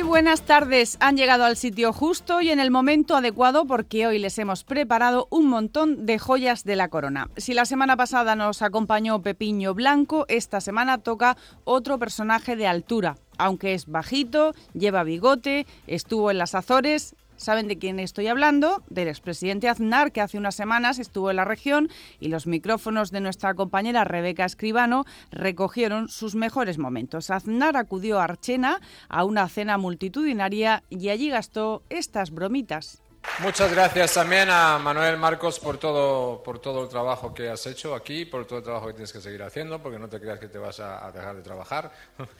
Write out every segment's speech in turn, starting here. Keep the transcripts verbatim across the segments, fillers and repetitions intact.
buenas tardes. Han llegado al sitio justo y en el momento adecuado porque hoy les hemos preparado un montón de joyas de la corona. Si la semana pasada nos acompañó Pepiño Blanco, esta semana toca otro personaje de altura. Aunque es bajito, lleva bigote, estuvo en las Azores. ¿Saben de quién estoy hablando? Del expresidente Aznar, que hace unas semanas estuvo en la región y los micrófonos de nuestra compañera Rebeca Escribano recogieron sus mejores momentos. Aznar acudió a Archena a una cena multitudinaria y allí gastó estas bromitas. Muchas gracias también a Manuel Marcos por todo, por todo el trabajo que has hecho aquí, por todo el trabajo que tienes que seguir haciendo, porque no te creas que te vas a, a dejar de trabajar.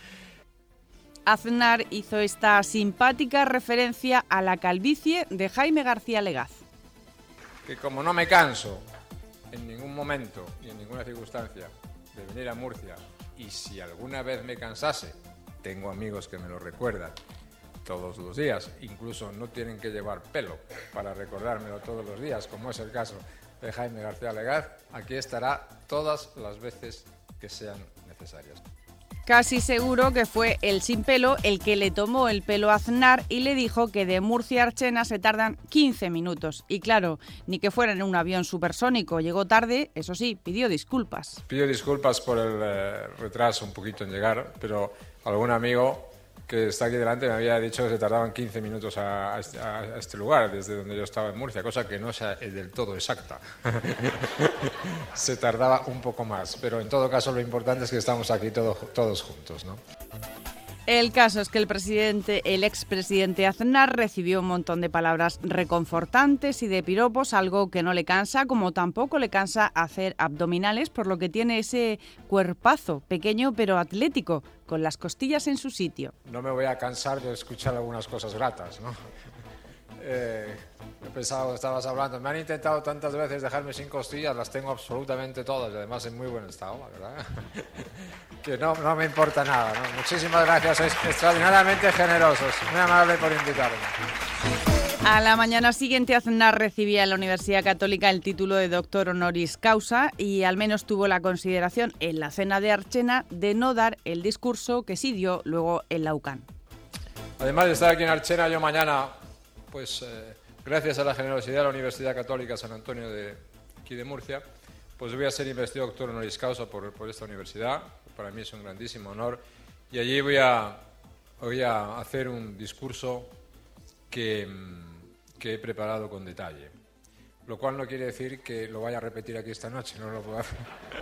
Aznar hizo esta simpática referencia a la calvicie de Jaime García Legaz. Que como no me canso en ningún momento y en ninguna circunstancia de venir a Murcia, y si alguna vez me cansase, tengo amigos que me lo recuerdan todos los días, incluso no tienen que llevar pelo para recordármelo todos los días, como es el caso de Jaime García Legaz, aquí estará todas las veces que sean necesarias. Casi seguro que fue el sin pelo el que le tomó el pelo a Aznar y le dijo que de Murcia a Archena se tardan quince minutos. Y claro, ni que fuera en un avión supersónico. Llegó tarde, eso sí, pidió disculpas. Pido disculpas por el eh, retraso un poquito en llegar, pero algún amigo que está aquí delante me había dicho que se tardaban quince minutos a, a, a este lugar, desde donde yo estaba en Murcia, cosa que no es del todo exacta. Se tardaba un poco más, pero en todo caso lo importante es que estamos aquí todo, todos juntos, ¿no? El caso es que el presidente, el expresidente Aznar recibió un montón de palabras reconfortantes y de piropos, algo que no le cansa, como tampoco le cansa hacer abdominales, por lo que tiene ese cuerpazo pequeño pero atlético, con las costillas en su sitio. No me voy a cansar de escuchar algunas cosas gratas, ¿no? Eh, he pensado que estabas hablando, me han intentado tantas veces dejarme sin costillas, las tengo absolutamente todas, y además en muy buen estado, la verdad. Que no, no me importa nada, ¿no? Muchísimas gracias, sois extraordinariamente generosos, muy amable por invitarme. A la mañana siguiente, Aznar recibía en la Universidad Católica el título de doctor honoris causa y al menos tuvo la consideración en la cena de Archena de no dar el discurso que sí dio luego en la U C A N. Además de estar aquí en Archena, yo mañana, pues eh, gracias a la generosidad de la Universidad Católica San Antonio de aquí de Murcia, pues voy a ser investido doctor honoris causa por, por esta universidad. Para mí es un grandísimo honor y allí voy a, voy a hacer un discurso que, que he preparado con detalle, lo cual no quiere decir que lo vaya a repetir aquí esta noche, no lo puedo hacer.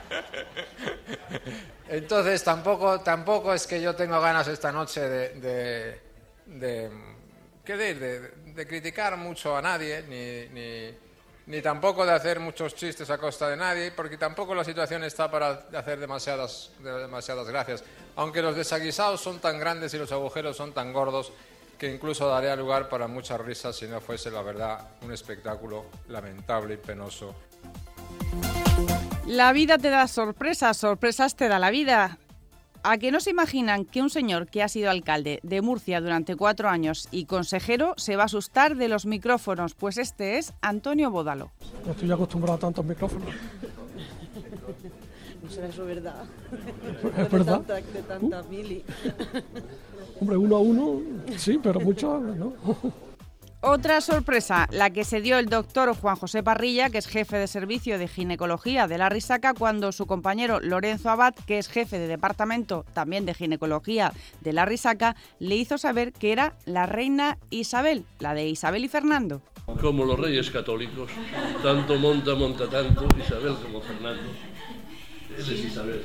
Entonces tampoco, tampoco es que yo tenga ganas esta noche de, de, de, ¿qué de, de, de criticar mucho a nadie, ni... ni ni tampoco de hacer muchos chistes a costa de nadie, porque tampoco la situación está para hacer demasiadas, demasiadas gracias. Aunque los desaguisados son tan grandes y los agujeros son tan gordos que incluso daría lugar para muchas risas si no fuese, la verdad, un espectáculo lamentable y penoso. La vida te da sorpresas, sorpresas te da la vida. ¿A que no se imaginan que un señor que ha sido alcalde de Murcia durante cuatro años y consejero se va a asustar de los micrófonos? Pues este es Antonio Bódalo. No estoy acostumbrado a tantos micrófonos. No será eso verdad. ¿Es verdad? De tanta, de tanta uh. mili. Hombre, uno a uno, sí, pero muchos no. Otra sorpresa, la que se dio el doctor Juan José Parrilla, que es jefe de servicio de ginecología de la Risaca, cuando su compañero Lorenzo Abad, que es jefe de departamento también de ginecología de la Risaca, le hizo saber que era la reina Isabel, la de Isabel y Fernando. Como los reyes católicos, tanto monta, monta tanto, Isabel como Fernando. Ese es Isabel.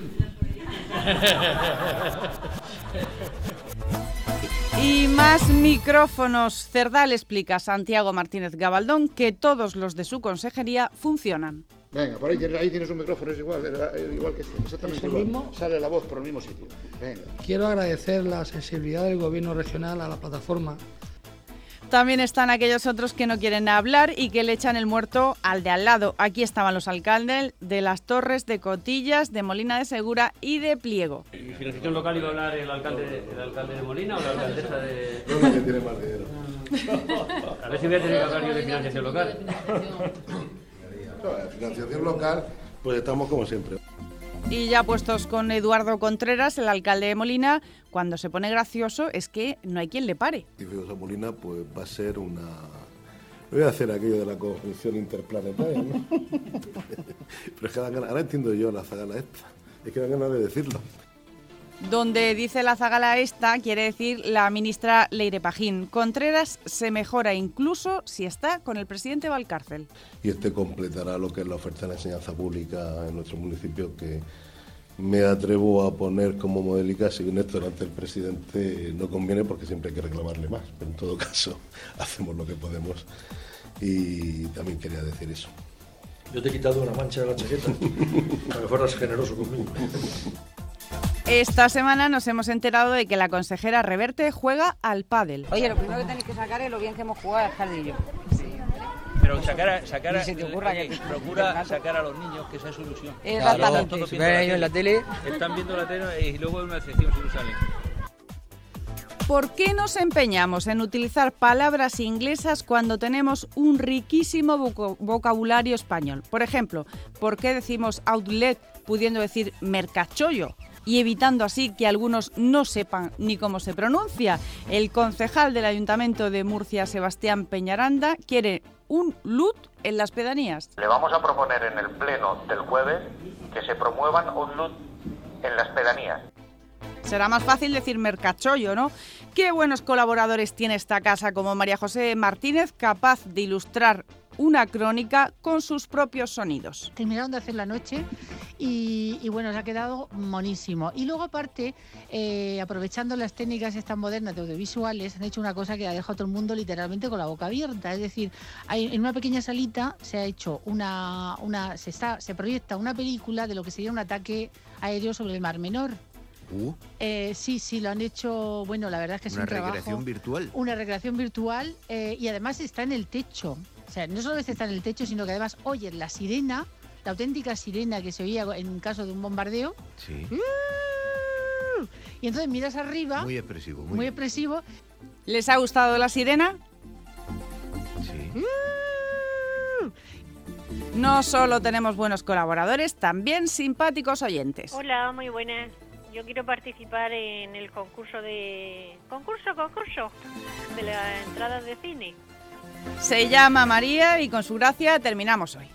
Y más micrófonos. Cerdá le explica a Santiago Martínez Gabaldón que todos los de su consejería funcionan. Venga, por ahí, ahí tienes un micrófono, es igual, igual que este, exactamente igual. Mismo? Sale la voz por el mismo sitio. Venga. Quiero agradecer la sensibilidad del Gobierno regional a la plataforma. También están aquellos otros que no quieren hablar y que le echan el muerto al de al lado. Aquí estaban los alcaldes de Las Torres, de Cotillas, de Molina de Segura y de Pliego. ¿Y financiación local iba a hablar el alcalde, el alcalde de Molina o la alcaldesa de...? No, no, que tiene más dinero. A ver si voy a tener que hablar yo de financiación local. No, la financiación local, pues estamos como siempre. Y ya puestos con Eduardo Contreras, el alcalde de Molina, cuando se pone gracioso es que no hay quien le pare. Y José Molina pues va a ser una... Voy a hacer aquello de la conjunción interplanetaria, ¿no? Pero es que dan ganas... Ahora entiendo yo la zagala esta. Es que dan ganas de decirlo. Donde dice la zagala esta, quiere decir la ministra Leire Pajín. Contreras se mejora incluso si está con el presidente Valcárcel. Y este completará lo que es la oferta de la enseñanza pública en nuestro municipio, que me atrevo a poner como modelo y casi en esto delante del presidente no conviene porque siempre hay que reclamarle más. Pero en todo caso, hacemos lo que podemos y también quería decir eso. Yo te he quitado una mancha de la chaqueta para que fueras generoso conmigo. Esta semana nos hemos enterado de que la consejera Reverte juega al pádel. Oye, lo primero que tenéis que sacar es lo bien que hemos jugado al jardillo. Sí. Pero sacar a, sacar a, Ni se te ocurra que que- procura sacar a los niños, que esa es su ilusión. Exactamente. Todos Si viendo ven ellos en la tele. Están viendo la tele y luego es una excepción si no salen. ¿Por qué nos empeñamos en utilizar palabras inglesas cuando tenemos un riquísimo voc- vocabulario español? Por ejemplo, ¿por qué decimos outlet pudiendo decir mercachollo? Y evitando así que algunos no sepan ni cómo se pronuncia. El concejal del Ayuntamiento de Murcia, Sebastián Peñaranda, quiere un L U T en las pedanías. Le vamos a proponer en el pleno del jueves que se promuevan un L U T en las pedanías. Será más fácil decir mercachollo, ¿no? Qué buenos colaboradores tiene esta casa como María José Martínez, capaz de ilustrar una crónica con sus propios sonidos. Terminaron de hacer la noche y, y bueno, se ha quedado monísimo. Y luego aparte, eh, aprovechando las técnicas estas modernas de audiovisuales, han hecho una cosa que ha dejado a todo el mundo literalmente con la boca abierta. Es decir, hay, en una pequeña salita se ha hecho una, una se, está, se proyecta una película de lo que sería un ataque aéreo sobre el Mar Menor. Uh, Eh, sí, sí, lo han hecho, bueno, la verdad es que es una un trabajo... recreación virtual. Una recreación virtual eh, y además está en el techo. O sea, no solo está en el techo, sino que además oyes la sirena, la auténtica sirena que se oía en caso de un bombardeo. Sí. Y entonces miras arriba. Muy expresivo. Muy, Muy expresivo. ¿Les ha gustado la sirena? Sí. No solo tenemos buenos colaboradores, también simpáticos oyentes. Hola, muy buenas. Yo quiero participar en el concurso de... Concurso, concurso. De las entradas de cine. Se llama María y con su gracia terminamos hoy.